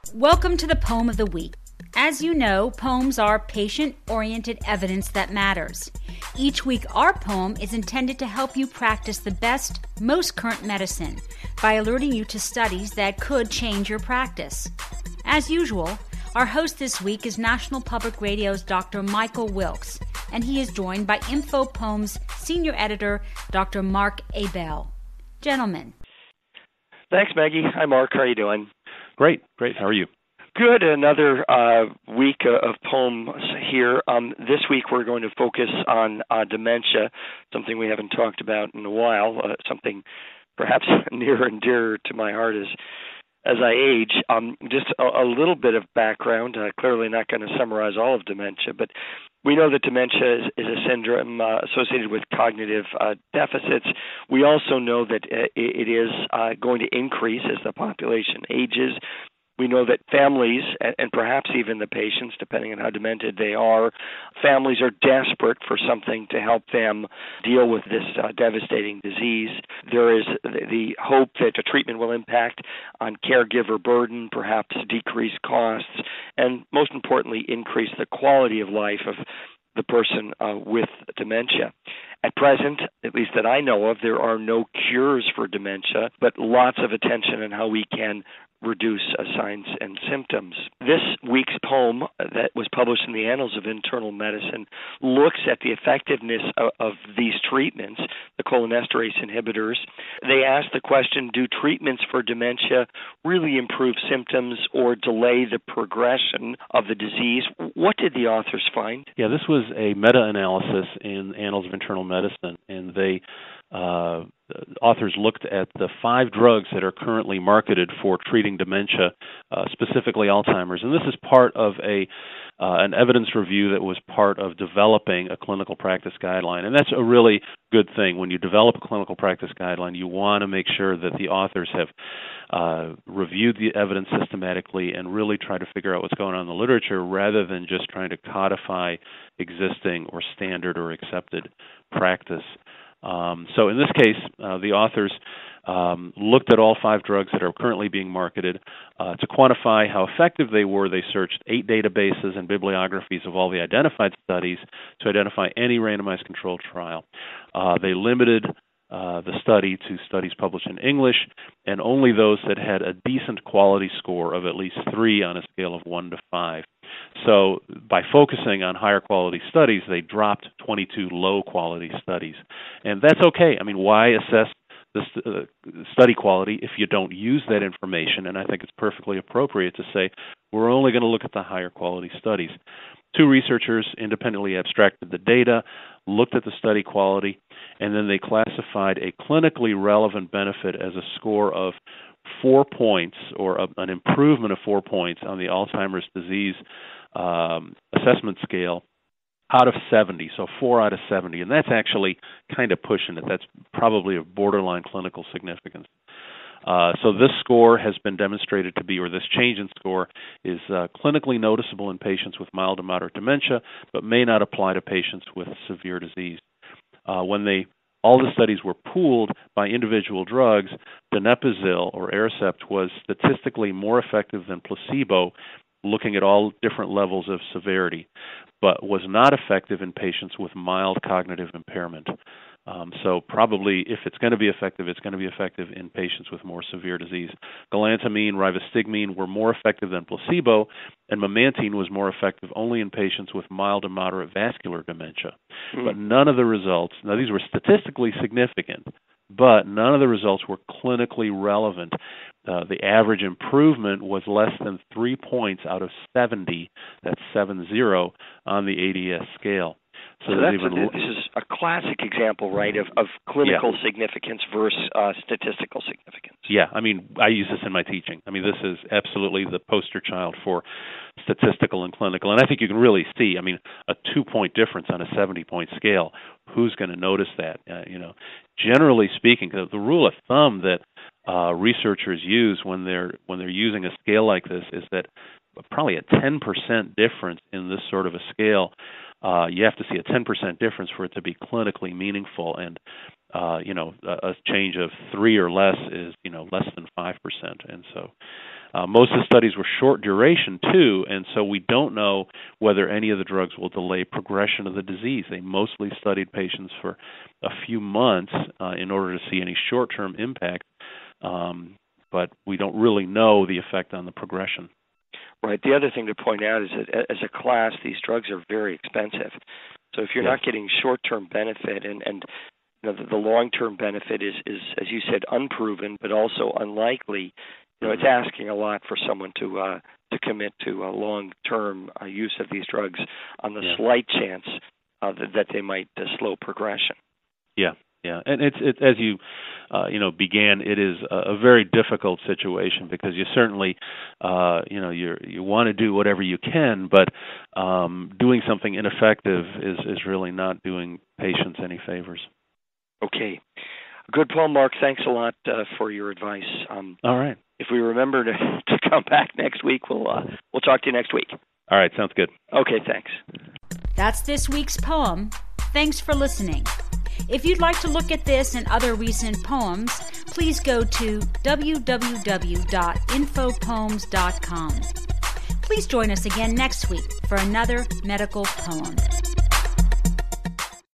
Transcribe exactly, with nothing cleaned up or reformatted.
Welcome to the Poem of the Week. As you know, poems are patient-oriented evidence that matters. Each week, our poem is intended to help you practice the best, most current medicine by alerting you to studies that could change your practice. As usual, our host this week is National Public Radio's Doctor Michael Wilkes, and he is joined by Info Poem's senior editor, Doctor Mark Abell. Gentlemen. Thanks, Maggie. Hi, Mark. How are you doing? Great, great. How are you? Good. Another uh, week of poems here. Um, this week we're going to focus on uh, dementia, something we haven't talked about in a while, uh, something perhaps near and dear to my heart as, as I age. Um, just a, a little bit of background, uh, clearly not going to summarize all of dementia, but we know that dementia is, is a syndrome uh, associated with cognitive uh, deficits. We also know that uh, it is uh, going to increase as the population ages. We know that families, and, and perhaps even the patients, depending on how demented they are, families are desperate for something to help them deal with this uh, devastating disease. There is the, the hope that a treatment will impact on caregiver burden, perhaps decrease costs, and most importantly, increase the quality of life of the person uh, with dementia. At present, at least that I know of, there are no cures for dementia, but lots of attention on how we can reduce uh, signs and symptoms. This week's poem that was published in the Annals of Internal Medicine looks at the effectiveness of, of these treatments, the cholinesterase inhibitors. They ask the question, do treatments for dementia really improve symptoms or delay the progression of the disease? What did the authors find? Yeah, this was a meta-analysis in Annals of Internal Medicine, and they uh, authors looked at the five drugs that are currently marketed for treating dementia, uh, specifically Alzheimer's. And this is part of a uh, an evidence review that was part of developing a clinical practice guideline. And that's a really good thing. When you develop a clinical practice guideline, you want to make sure that the authors have uh, reviewed the evidence systematically and really try to figure out what's going on in the literature rather than just trying to codify existing or standard or accepted practice. Um, so in this case, uh, the authors um, looked at all five drugs that are currently being marketed. Uh, to quantify how effective they were, they searched eight databases and bibliographies of all the identified studies to identify any randomized controlled trial. Uh, they limited uh, the study to studies published in English and only those that had a decent quality score of at least three on a scale of one to five. So by focusing on higher quality studies, they dropped twenty-two low quality studies. And that's okay. I mean, why assess the st- uh, study quality if you don't use that information? And I think it's perfectly appropriate to say we're only going to look at the higher quality studies. Two researchers independently abstracted the data, looked at the study quality, and then they classified a clinically relevant benefit as a score of four points or a, an improvement of four points on the Alzheimer's disease um, assessment scale out of seventy, so four out of seventy. And that's actually kind of pushing it. That's probably of borderline clinical significance. Uh, so this score has been demonstrated to be, or this change in score is uh, clinically noticeable in patients with mild to moderate dementia, but may not apply to patients with severe disease. Uh, when they all the studies were pooled by individual drugs, donepezil or Aricept was statistically more effective than placebo, looking at all different levels of severity, but was not effective in patients with mild cognitive impairment. Um, so probably if it's going to be effective, it's going to be effective in patients with more severe disease. Galantamine, rivastigmine were more effective than placebo, and memantine was more effective only in patients with mild to moderate vascular dementia. Mm. But none of the results, now these were statistically significant, but none of the results were clinically relevant. Uh, the average improvement was less than three points out of seventy, that's seven zero, on the A D S scale. So, so that's even, a, this is a classic example, right, of, of clinical yeah. significance versus uh, statistical significance. Yeah, I mean, I use this in my teaching. I mean, this is absolutely the poster child for statistical and clinical. And I think you can really see, I mean, a two-point difference on a seventy-point scale. Who's going to notice that? Uh, you know, generally speaking, the, the rule of thumb that uh, researchers use when they're when they're using a scale like this is that probably a ten percent difference in this sort of a scale. Uh, you have to see a ten percent difference for it to be clinically meaningful, and uh, you know, a, a change of three or less is you know less than five percent, and so Uh, most of the studies were short duration, too, and so we don't know whether any of the drugs will delay progression of the disease. They mostly studied patients for a few months uh, in order to see any short-term impact, um, but we don't really know the effect on the progression. Right. The other thing to point out is that as a class, these drugs are very expensive. So if you're yes. not getting short-term benefit, and, and you know, the, the long-term benefit is, is, as you said, unproven, but also unlikely, you know, it's asking a lot for someone to uh, to commit to a long-term uh, use of these drugs on the yeah. slight chance uh, that, that they might uh, slow progression. Yeah. Yeah, and it's it, as you uh, you know began. It is a, a very difficult situation because you certainly uh, you know you you want to do whatever you can, but um, doing something ineffective is is really not doing patients any favors. Okay, good, Paul. Mark, thanks a lot uh, for your advice. Um, All right. If we remember to, to come back next week, we'll uh, we'll talk to you next week. All right, sounds good. Okay, thanks. That's this week's poem. Thanks for listening. If you'd like to look at this and other recent poems, please go to w w w dot info poems dot com. Please join us again next week for another medical poem.